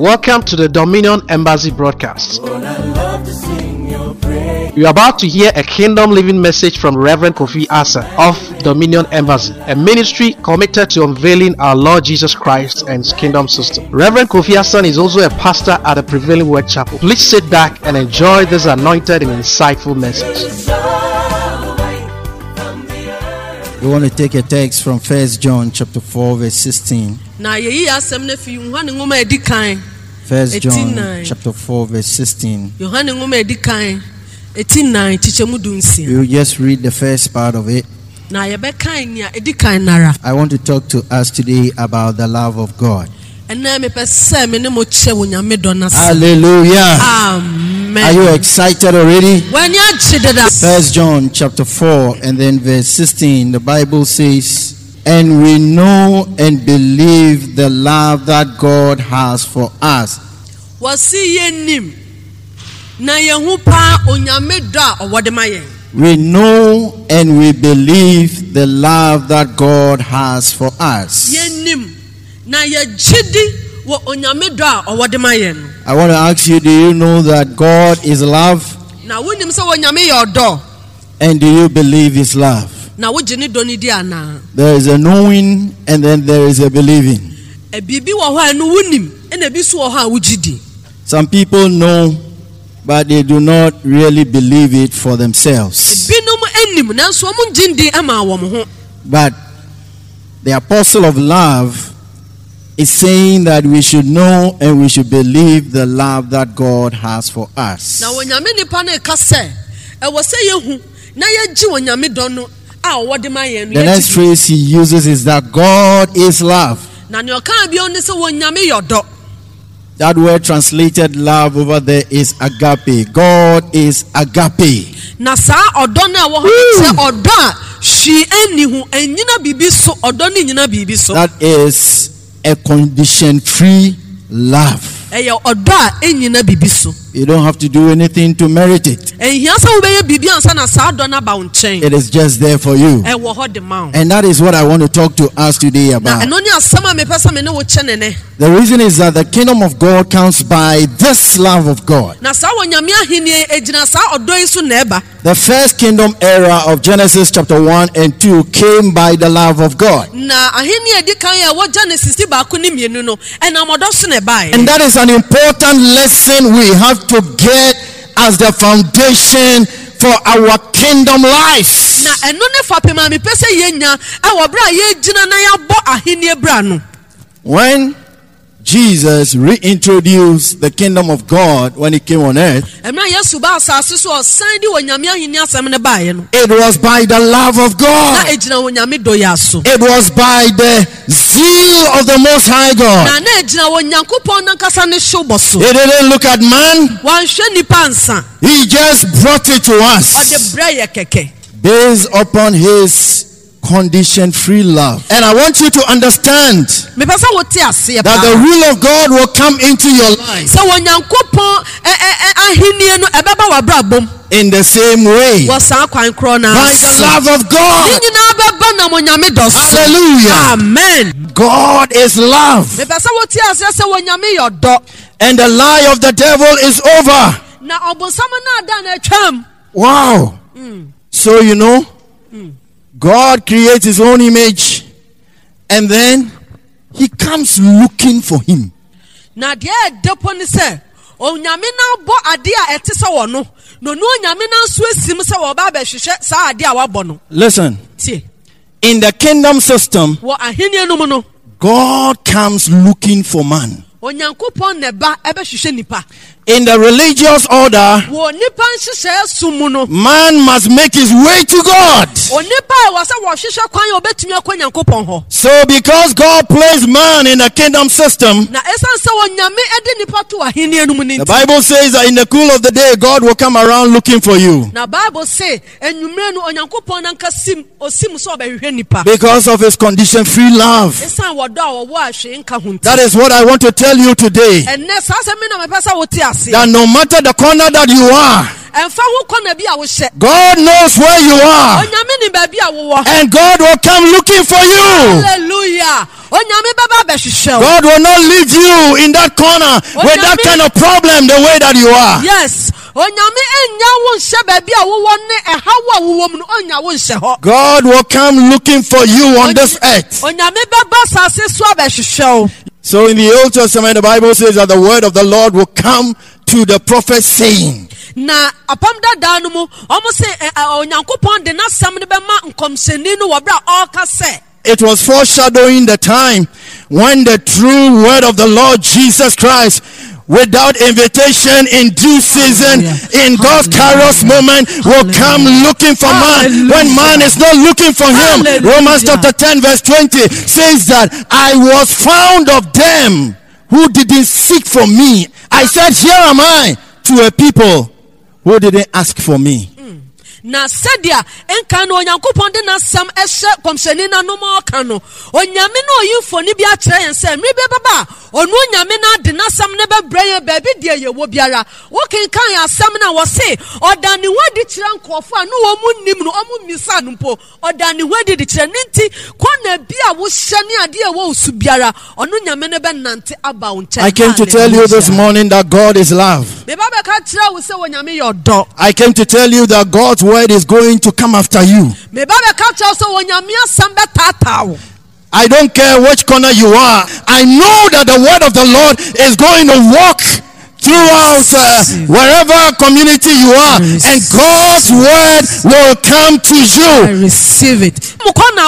Welcome to the Dominion Embassy broadcast. You are about to hear a kingdom living message from Reverend Kofi Asa of Dominion Embassy, a ministry committed to unveiling our Lord Jesus Christ and His kingdom system. Reverend Kofi Asa is also a pastor at the Prevailing Word Chapel. Please sit back and enjoy this anointed and insightful message. We want to take a text from 1 John chapter 4 verse 16. 1 John chapter 4 verse 16. We will just read the first part of it. I want to talk to us today about the love of God. Hallelujah. Amen. Are you excited already? 1 John chapter 4 and then verse 16. The Bible says, and we know and believe the love that God has for us. We know and we believe the love that God has for us. I want to ask you, do you know that God is love? And do you believe His love? There is a knowing and then there is a believing. Some people know, but they do not really believe it for themselves. But the apostle of love is saying that we should know and we should believe the love that God has for us. The next phrase he uses is that God is love. That word translated love over there is agape. God is agape. That is a condition-free love. You don't have to do anything to merit it. It is just there for you. And that is what I want to talk to us today about. The reason is that the kingdom of God comes by this love of God. The first kingdom era of Genesis chapter 1 and 2 came by the love of God. And that is an important lesson we have to get as the foundation for our kingdom life. When Jesus reintroduced the kingdom of God when He came on earth, it was by the love of God. It was by the zeal of the Most High God. He didn't look at man. He just brought it to us based upon His condition-free love. And I want you to understand that the rule of God will come into your life in the same way, by the love of God. Hallelujah. Amen. God is love, and the lie of the devil is over. Wow. So you know, God creates His own image, and then He comes looking for him. Listen, in the kingdom system, God comes looking for man. In the religious order, man must make his way to God. So because God placed man in the kingdom system, the Bible says that in the cool of the day, God will come around looking for you. Because of His condition-free love. That is what I want to tell you today. that no matter the corner that you are, God knows where you are, and God will come looking for you. Hallelujah. God will not leave you in that corner with that kind of problem the way that you are. Yes. God will come looking for you on this earth. So in the Old Testament, the Bible says that the word of the Lord will come to the prophet saying, it was foreshadowing the time when the true word of the Lord Jesus Christ, without invitation, in due season, in God's kairos moment, will come looking for man when man is not looking for him. Romans chapter 10 verse 20 says that I was found of them who didn't seek for me. I said, here am I, to a people who didn't ask for me. Na sedia enka no onyankopon de na sam ehye komsheni na no ma oka no onyame na oyimfo ni bia kire yen se mri be baba onu onyame na de na sam ne be braye ba bi de ye wo biara wo kenkan ya sam na wo se odani wadi kire nkofo a no wo mu nim no omu misa no po odani wadi de kire nti kwana bia wo hye ne ade e wo su biara onu nyame ne be nante aba wo nche. I came to tell you this morning that God is love. Me baba ka kire wo se onyame ye odo. I came to tell you that God's word is going to come after you. I don't care which corner you are. I know that the word of the Lord is going to walk throughout wherever community you are, and God's word will come to you. I receive it.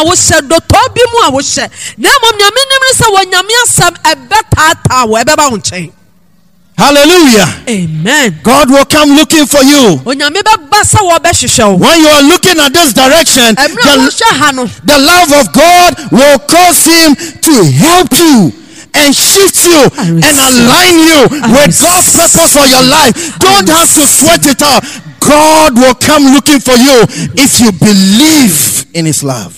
Hallelujah. Amen. God will come looking for you. When you are looking at this direction, the love of God will cause him to help you and shift you and align you with God's purpose for your life. Don't have to sweat it out. God will come looking for you if you believe in his love.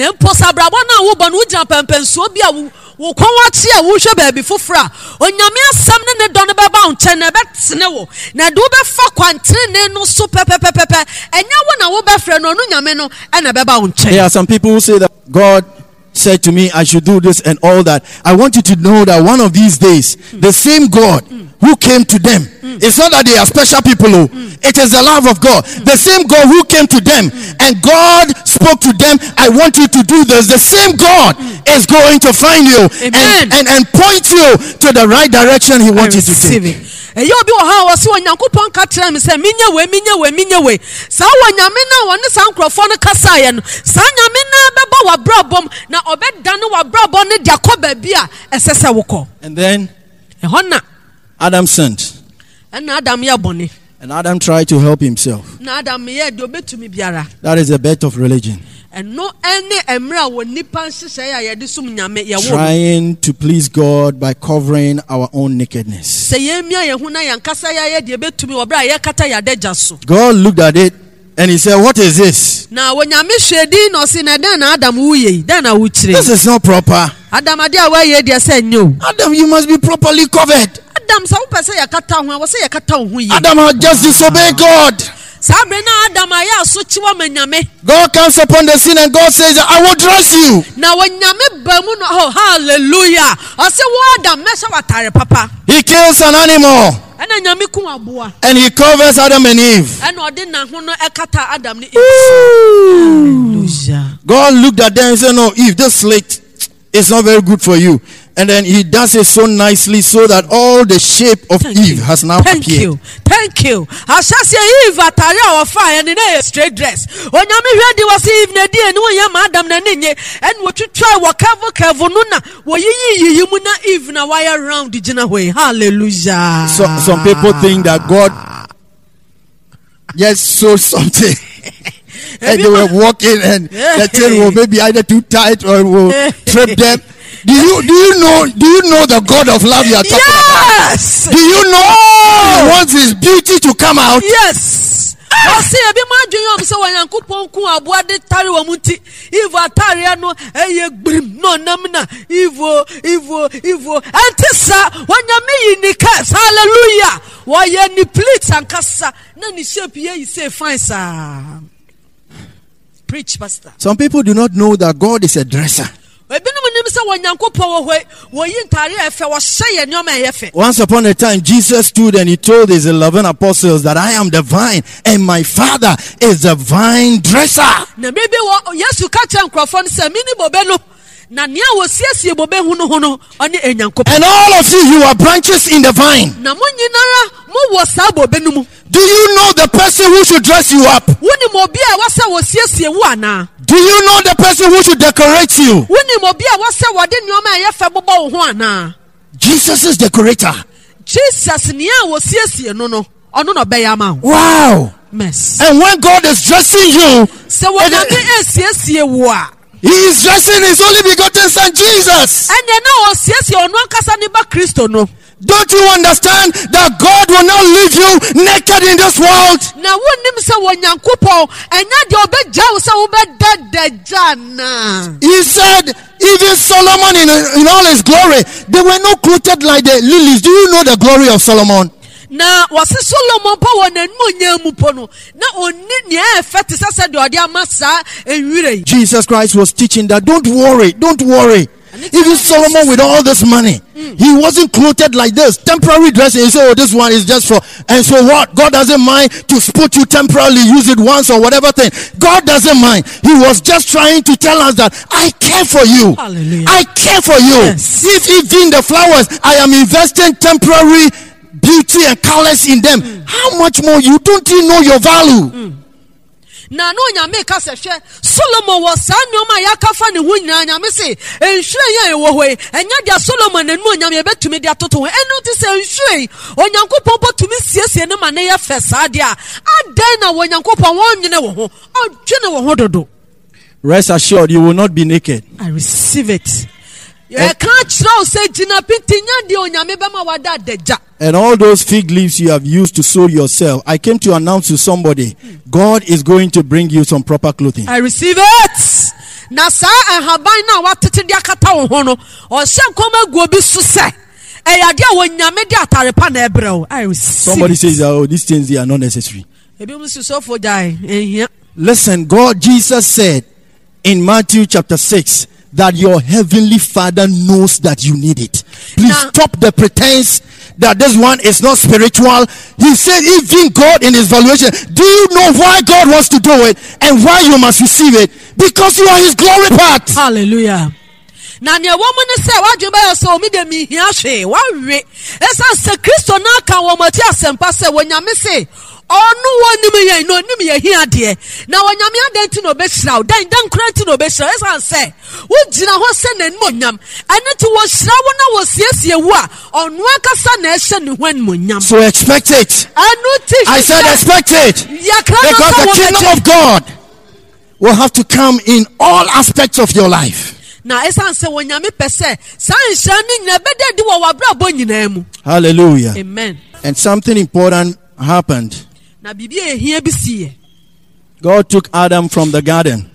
Wokonwachi a wohwe baabi fofora onyame asam ne dɔno bɛba nkyɛ na bɛtene wo na de wo bɛfa kwantrene no so pepepepepe enya wo na wo bɛfrɛ no no nyame no ɛna bɛba wo nkyɛ. There are some people who say that God said to me I should do this and all that. I want you to know that one of these days the same God who came to them, it's not that they are special people, it is the love of God. The same God who came to them and God spoke to them, I want you to do this. The same God is going to find you and point you to the right direction he wants you to take. Eyo bi wo ha wo se onyankopon ka kire me se minye we sa wo nyame na wo ne sa nkrofo no kasa ye no sa nyame na beba wa brabom na obeda ne wa brabom ne dia ko ba bi a esese wo ko. And then ehona Adam sinned. And Adam ye bone. And Adam tried to help himself. Na Adam ye de obetumi biara. That is a bit of religion. And no any emra wo nipa nhyehyɛ ya ye de sum nyame ye wo. Trying to please God by covering our own nakedness. Se ye mia ye hu na yankasa ya ye de betumi wo bra ye kata ya deja so. God looked at it and he said, what is this? Na wo nyame hwedi no se na den na Adam wo ye den na wo kire. This is not proper. Adam ade a wa ye de say nyo. Adam, you must be properly covered. Adam sa wo pese ya kata ho wo se ya kata ho ye. Adam had just disobeyed God. God comes upon the scene and God says, I will dress you. Now when oh hallelujah. He kills an animal and he covers Adam and Eve. God looked at them and said, no, Eve, this slate is not very good for you. And then he does it so nicely so that all the shape of Eve has now appeared. Thank you. I shall say Eve atari our fire and a straight dress. When you ready was Eve Nadi and no madam Nanine and what you try whatever Kavununa were you muna Eve na wire around the Jina way. Hallelujah. So some people think that God just saw something. And they were walking and the thing will maybe either too tight or will trip them. Do you know the God of love you are talking about? Do you know he wants his beauty to come out? Yes. I say, I be my dream, so when Uncle Ponku, I bought the Tariwamuti, Ivo Tariano, Grim, no, Namina, Ivo, and Tessa, when you're me in the cast, hallelujah. Why you please and Cassa, none is shape here, you say, fine, sir. Preach, Pastor. Some people do not know that God is a dresser. Once upon a time, Jesus stood and he told his 11 apostles that I am the vine and my Father is the vine dresser. And all of you are branches in the vine. Do you know the person who should dress you up? Do you know the person who should decorate you? Jesus is decorator. Wow. And when God is dressing you, He is dressing His only begotten Son Jesus. Don't you understand that God will not leave you naked in this world? He said, even Solomon in all his glory, they were not clothed like the lilies. Do you know the glory of Solomon? Jesus Christ was teaching that don't worry. Even Solomon with all this money, he wasn't clothed like this. Temporary dressing. He said, oh, this one is just for, and so what? God doesn't mind to put you temporarily, use it once or whatever thing. God doesn't mind. He was just trying to tell us that I care for you. Hallelujah. I care for you. Yes. If even the flowers, I am investing temporary beauty and colors in them. How much more you don't even know your value? Na no nyame ka se hwe Solomon was sanyoma yakafa ne hu nyina nyame se enhwe ye wo hoi enya dia Solomon na nu nyame betumi dia toto ho enu ti se enhwe onyankopon potumi siesie ne mane ye fesa dia adan na onyankopon won nyene wo ho odwene wo ho dodo. Rest assured, you will not be naked. I receive it. And all those fig leaves you have used to sew yourself, I came to announce to somebody, God is going to bring you some proper clothing. I receive it. Somebody says, oh, these things they are not necessary. Listen, Jesus said in Matthew chapter 6 that your heavenly Father knows that you need it. Please stop the pretense that this one is not spiritual. He said even God in his valuation, do you know why God wants to do it and why you must receive it? Because you are his glory part. Hallelujah. Na ne woman say wadwe ba so mi de mi hia hwe wa we esa se Kristo na ka wo mati asempa se wonyame se onu woni me ye no nim ye hia de na wonyame adanti no be hira dan kranti no be hira esa se wo gina ho se na monyam anati wo hira wo na wo siesie wo a onu akasa na ehye ne ho monyam. So expect it. I said expect it. Because the kingdom of God will have to come in all aspects of your life. Hallelujah. Amen. And something important happened. God took Adam from the garden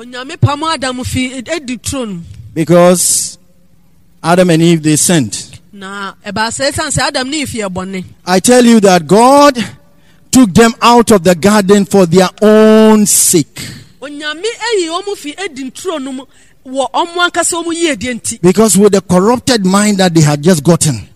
because Adam and Eve, they sinned. I tell you that God took them out of the garden for their own sake. Because with the corrupted mind that they had just gotten,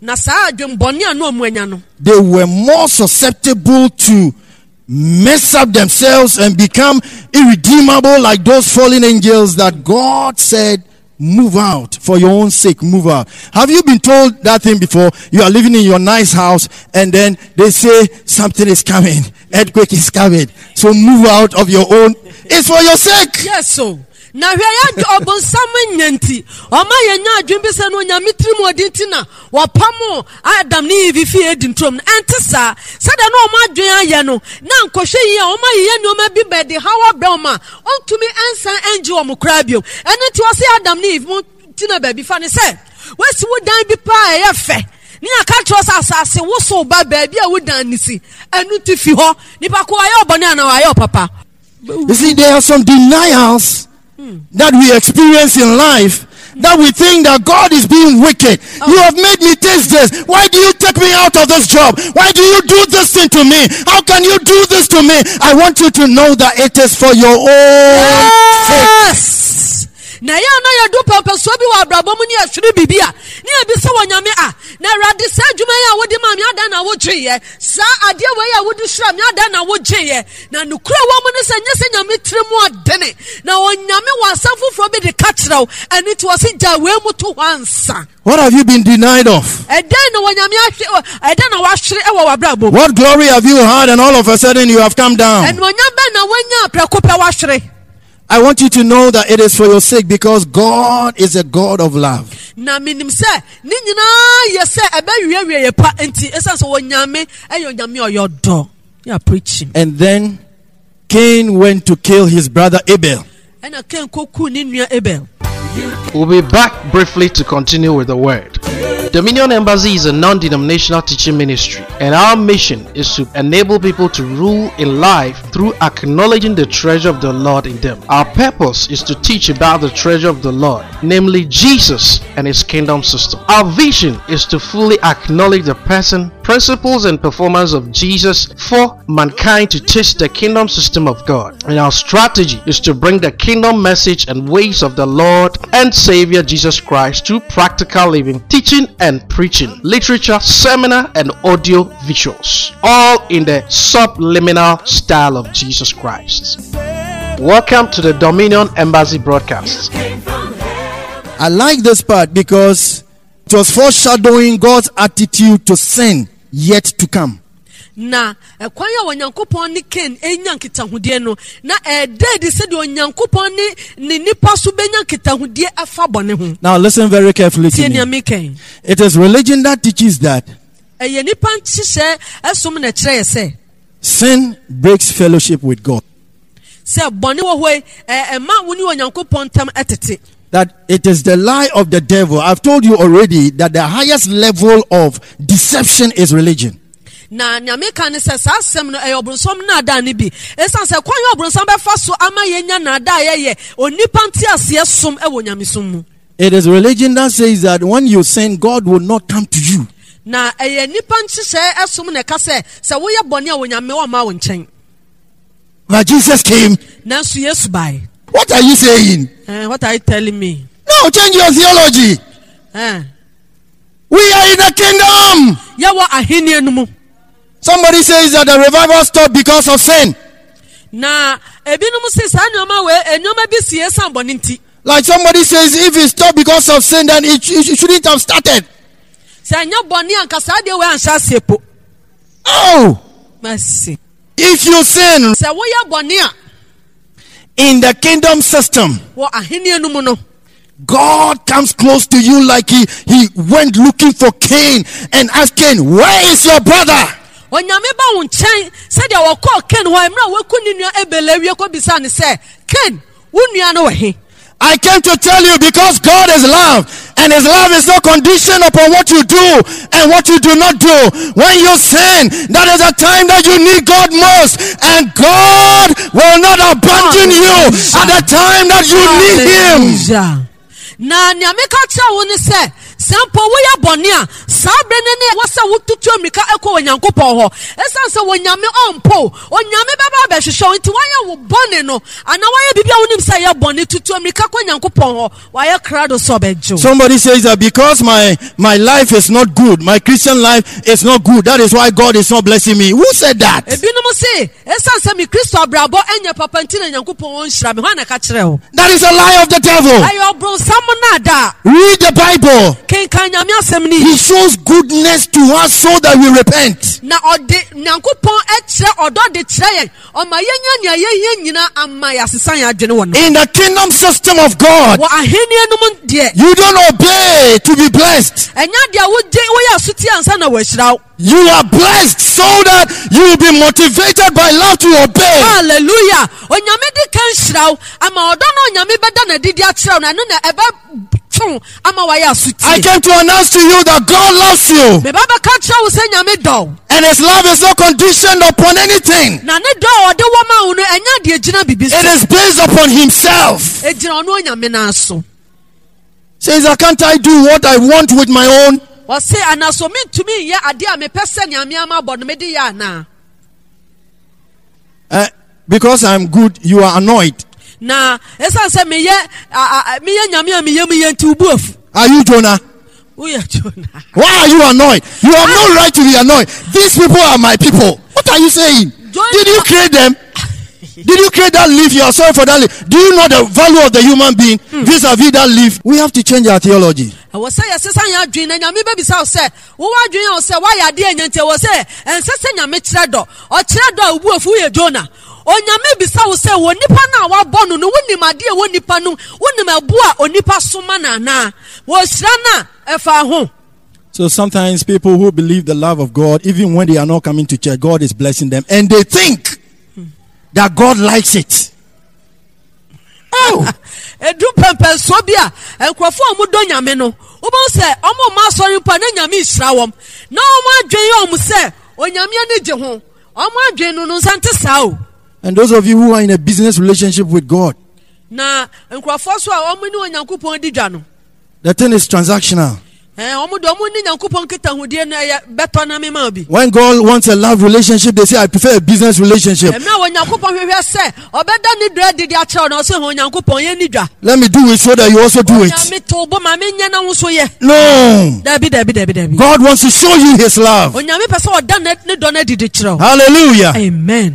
they were more susceptible to mess up themselves and become irredeemable like those fallen angels that God said, move out for your own sake, move out. Have you been told that thing before? You are living in your nice house and then they say something is coming, earthquake is coming, so move out of your own. It's for your sake. Yes, so. Na hwe ya obonsam nyanti o ma ye nya adwembe se no nyame trim odinti na wapamo Adam ni Eve fi edintrom entisa sada no ma adwen aye no na nkohwe yi o ma ye no ma bi bedi hawa broma ontumi ensan enje o mokra bio eno ti o se Adam ni Eve mo tina ba bi fa ne se wesi wo dan bi pa ye fe Ni akatro asase wo so ba baabi a wodan nisi enu ti fi ho nipa ko ayo bone na ayo papa. You see, there are some denials that we experience in life that we think that God is being wicked. You have made me taste this. Why do you take me out of this job? Why do you do this thing to me? How can you do this to me? I want you to know that it is for your own sake. Na ya na ya do pampa so bi wa brabo mu ni ahwere bibia ni abi se wonyame na rade sa adwuma ya wodi ma me ada na wo tweye sa ade we ya wodi hira me ada na wo tweye na nukura wo mu ne se nyese nyame tiremu adene na wonyame wasafo fro bi de ka kirew ani to se ja we mu to wansa. What have you been denied of? What glory have you had and all of a sudden you have come down? I want you to know that it is for your sake because God is a God of love. And then Cain went to kill his brother Abel. We'll be back briefly to continue with the word. Dominion Embassy is a non-denominational teaching ministry, and our mission is to enable people to rule in life through acknowledging the treasure of the Lord in them. Our purpose is to teach about the treasure of the Lord, namely Jesus and His kingdom system. Our vision is to fully acknowledge the person, principles, and performance of Jesus for mankind to taste the kingdom system of God. And our strategy is to bring the kingdom message and ways of the Lord and Savior Jesus Christ to practical living, teaching and preaching, literature, seminar, and audio visuals, all in the subliminal style of Jesus Christ. Welcome to the Dominion Embassy broadcast. I like this part because it was foreshadowing God's attitude to sin yet to come. Na kwanya wanyankopon ni Cain enya nkitahudie no na dedi se de onyankopon ni nipa so benya nkitahudie afa bone ho. Now listen very carefully to me. It is religion that teaches that sin breaks fellowship with God. That it is the lie of the devil. I've told you already that the highest level of deception is religion. Na nyameka ne se sa asem no eyobronsom na ada ne bi esan se kwan yobronsom be fa so ama yenya na ada ye onipa nti ase som e wo nyamesom mu. It is religion that says that when you sin, God will not come to you. Na eye nipa nti se esom ne ka se wo ye bone a wo nyame wo ma wo nchen. But Jesus came. Nanso Yesu bai. What are you saying? What are you telling me? No, change your theology. We are in the kingdom. Yawa ahini enumu. Somebody says that the revival stopped because of sin. Like somebody says, if it stopped because of sin, then it shouldn't have started. Oh! Mercy. If you sin in the kingdom system, God comes close to you like he went looking for Cain and asked Cain, where is your brother? I came to tell you because God is love, and His love is no condition upon what you do and what you do not do. When you sin, that is the time that you need God most, and God will not abandon you at the time that you need Him. Sampo we ya bonia sabre ne wasa wututu amika ekọ onyankopon ho esanse wonyame ompo onyame baba be hwehwe nti wanya wo bone no ana waya bibia wonim say ya bone tutu amika ko onyankopon ho waya krado so bejo. Somebody says that because my life is not good, my Christian life is not good, that is why God is not blessing me. Who said that? Ebinom say esanse mi Kristo abrabo enya papa nti na onyankopon won hira me ho na ka kire ho. That is a lie of the devil. Ayo bro samnada. Read the Bible. He shows goodness to us so that we repent. In the kingdom system of God, you don't obey to be blessed. You are blessed so that you will be motivated by love to obey. Hallelujah. came to announce to you that God loves you. And his love is not conditioned upon anything. It is based upon himself. Says, can't I do what I want with my own? Because I'm good, you are annoyed. Are you Jonah? Why are you annoyed? You have no right to be annoyed. These people are my people. What are you saying? Did you create them? Did you create that leaf? You are sorry for that leaf. Do you know the value of the human being vis-a-vis that leaf? We have to change our theology. So sometimes people who believe the love of God, even when they are not coming to church, God is blessing them, and they think that God likes it. Oh. And those of you who are in a business relationship with God, the thing is transactional. When God wants a love relationship, they say, I prefer a business relationship. Let me do it so that you also do it. No. God wants to show you his love. Hallelujah. Amen.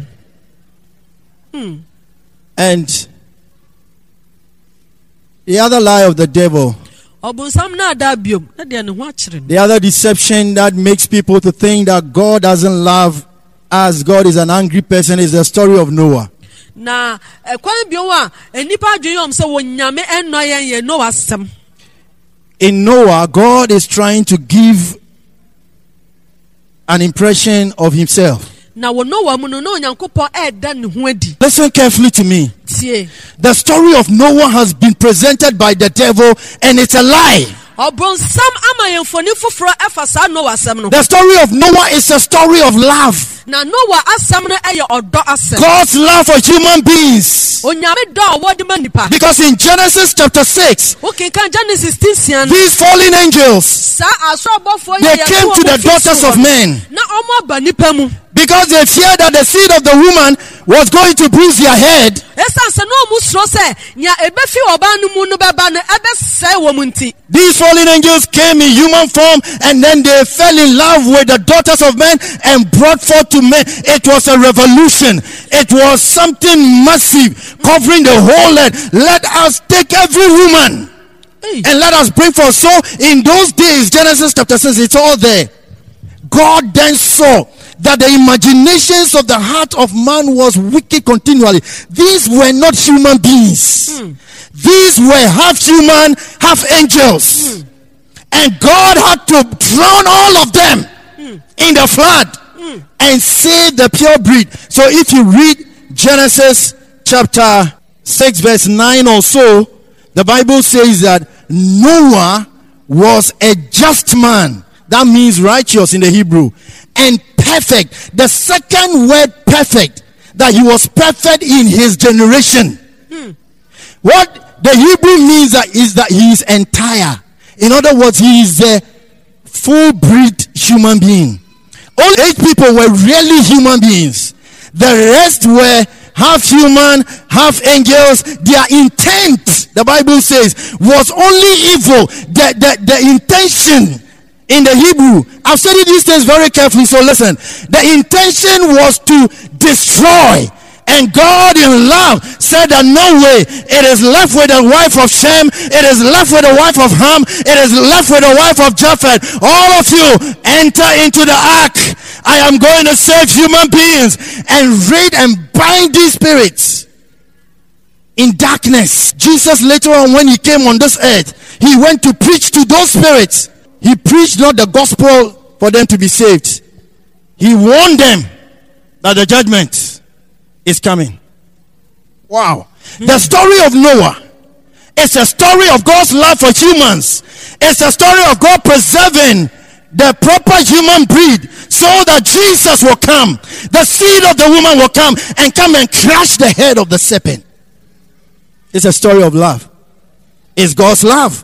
And the other lie of the devil, the other deception that makes people to think that God doesn't love us, God is an angry person, is the story of Noah. In Noah, God is trying to give an impression of himself. Listen carefully to me. The story of Noah has been presented by the devil, and it's a lie. The story of Noah is a story of love. God's love for human beings. Because in Genesis chapter 6, these fallen angels, they came to the daughters of men because they feared that the seed of the woman was going to bruise their head. These fallen angels came in human form, and then they fell in love with the daughters of men and brought forth to men. It was a revolution. It was something massive, covering the whole earth. Let us take every woman and let us bring forth. So in those days, Genesis chapter 6, it's all there. God then saw that the imaginations of the heart of man was wicked continually. These were not human beings. These were half human, half angels. And God had to drown all of them in the flood and save the pure breed. So if you read Genesis chapter 6 verse 9 or so, the Bible says that Noah was a just man. That means righteous in the Hebrew. And perfect. The second word perfect, that he was perfect in his generation. What the Hebrew means is that he is entire. In other words, he is a full breed human being. Only 8 people were really human beings. The rest were half human, half angels. Their intent, the Bible says, was only evil. The intention in the Hebrew, I've studied these things very carefully, so listen. The intention was to destroy. And God in love said that no way. It is left with the wife of Shem. It is left with the wife of Ham. It is left with the wife of Japheth. All of you enter into the ark. I am going to save human beings and raid and bind these spirits in darkness. Jesus later on, when he came on this earth, he went to preach to those spirits. He preached not the gospel for them to be saved. He warned them that the judgment is coming. Wow. The story of Noah It's a story of God's love for humans. It's a story of God preserving the proper human breed so that Jesus will come. The seed of the woman will come and crush the head of the serpent. It's a story of love. It's God's love.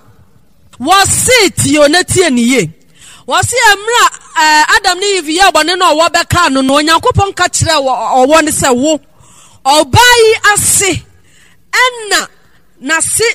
Was it your netiye? Was emra Adam ni Eve ya bone no wo beka no no Onyankopon ka kire wo ne se wo obai ase enna na se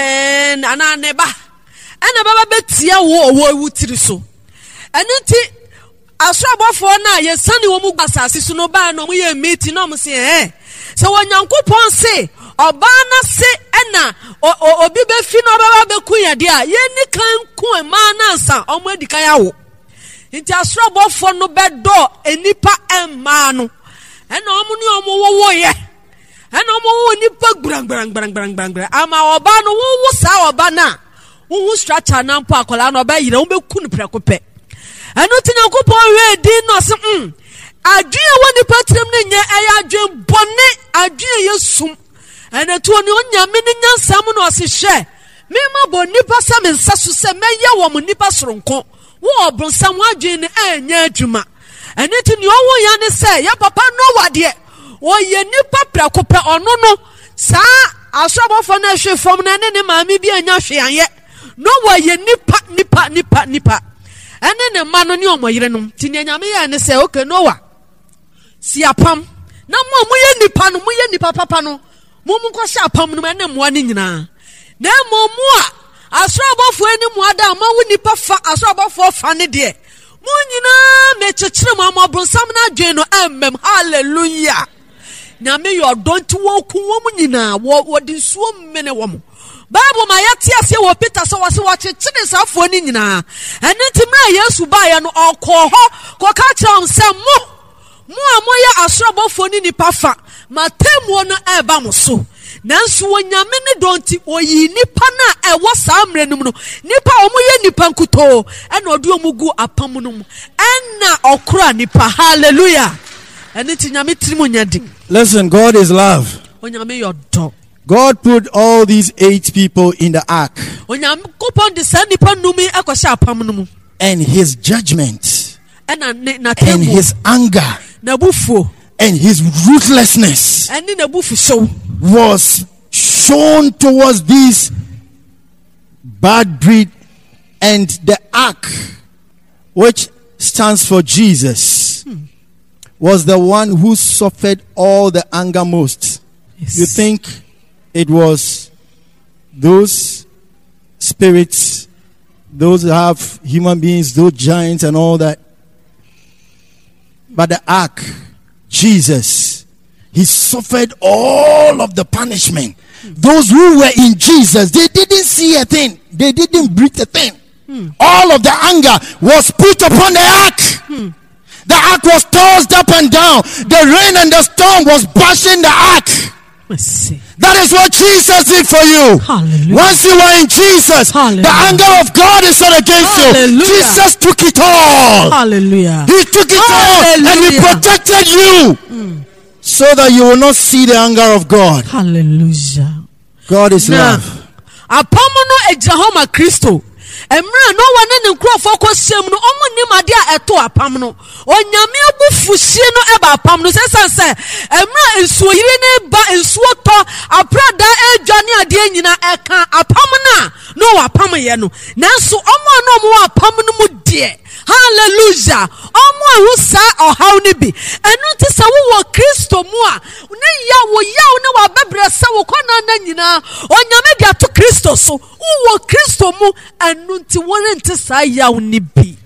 ana ne ba ena baba betia wo wutiri so enenti asobofo na ye sane wo mu gbasase so no ba no mo ye meeting no mo se so Onyankopon se oba na se ena obi be fi no baba be kuya de a ye ni kan ku ma na nsa omo adika ya wo nti asobofo no be do enipa emma no ena omo ni omo wo ye ena omo wo nipa gbrang ama oba no wo sa oba na wo structure na mpo akola na oba yire wo be ku ni prekope eno tinyankopon we di no se adwe wo nipa tirim ne nya eya adwe bone adwe yesum ene to ni onyame ne nyansam no se hwe me ma bo nipa sa me nsaso se meye wo mo nipa soronko wo obronsam adwe ne anya adwuma ene ti ni owo ya ne se ya papa no wade o ye nipa prekope ono no sa asobofo na hwe fom na ne maami bi anya hwe anye no wo ye nipa ene ne ma no ne omoyire no ti ne nyame ya ne se okay no wa si apam na mo ye nipa papa no mo ko sha apam no ene mo ani nyina na mo a asobofo ani mo ada ma wo nipa fa asobofo fa ne de mo nyina me chechire mo amabonsam na adwen no emmem hallelujah na me yo don't walk wo mu nyina wo di suo mene wo mo Bible ma yati ase wo Peter so wase wa chechire safo ni nyina ene timra Yesu ba ya no okọ ho ko ka kira se mo amoya asorobofo ni nipa fa matemu no eba mo so nanso wonyame ne donti oyi nipa na ewo samre num no nipa omoye nipa nkuto ene odi omugu apam num ena okura nipa hallelujah ene tinyame trimu nyadin. Listen, God is love. Onyame your dog. God put all these 8 people in the ark. And his judgment and his anger and his ruthlessness was shown towards this bad breed, and the ark, which stands for Jesus, was the one who suffered all the anger most. Yes. You think it was those spirits, those who have human beings, those giants and all that. But the ark, Jesus, he suffered all of the punishment. Those who were in Jesus, they didn't see a thing. They didn't breathe a thing. All of the anger was put upon the ark. The ark was tossed up and down. The rain and the storm was bashing the ark. That is what Jesus did for you. Hallelujah. Once you are in Jesus, hallelujah, the anger of God is not against hallelujah you. Jesus took it all. Hallelujah. He took it hallelujah all and he protected you so that you will not see the anger of God. Hallelujah. God is love. Apomono ejahoma Kristo. Emra no one ne nkrofo kwasem no omo nim ade a eto apam no onyame abufuhie no eba apam no se emra ensuoyire ne ba ensuo to aprada edwane ade nyina eka apam na no apam ye no nanso omo no omo apam no mu de hallelujah omo hu sa ohaw ne bi enu ti sa wo Kristo mu a ne ya wo ne wa bebre sa wo kona na nyina onyame dia to Kristo so wo Kristo mu enu ti wonte sa ya ne bi.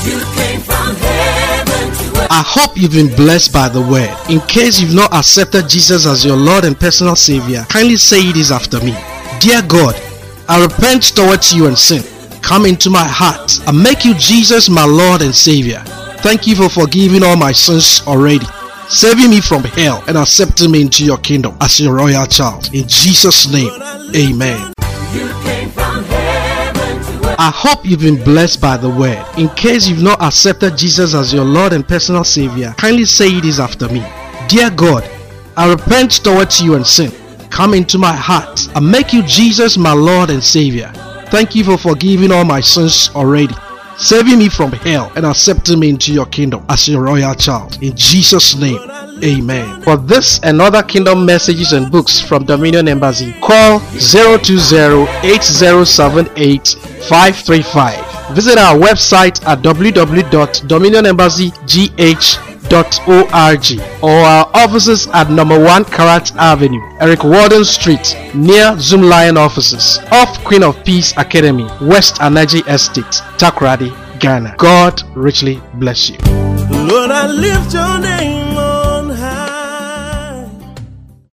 I hope you've been blessed by the word. In case you've not accepted Jesus as your Lord and personal Savior, kindly say this after me. Dear God, I repent towards you and sin. Come into my heart and make you Jesus my Lord and Savior. Thank you for forgiving all my sins already, saving me from hell and accepting me into your kingdom as your royal child. In Jesus' name, amen. I hope you've been blessed by the word. In case you've not accepted Jesus as your Lord and personal Savior, kindly say this after me. Dear God, I repent towards you and sin. come into my heart and make you Jesus, my Lord and Savior. Thank you for forgiving all my sins already, saving me from hell and accepting me into your kingdom as your royal child. In Jesus' name, amen. For this and other kingdom messages and books from Dominion Embassy, call 020-8078-535. Visit our website at www.dominionembassygh.org or our offices at number 1 Karat Avenue, Eric Warden Street, near Zoom Lion offices, off Queen of Peace Academy, West Anaji Estate, Takoradi, Ghana. God richly bless you. Lord, I lift your name.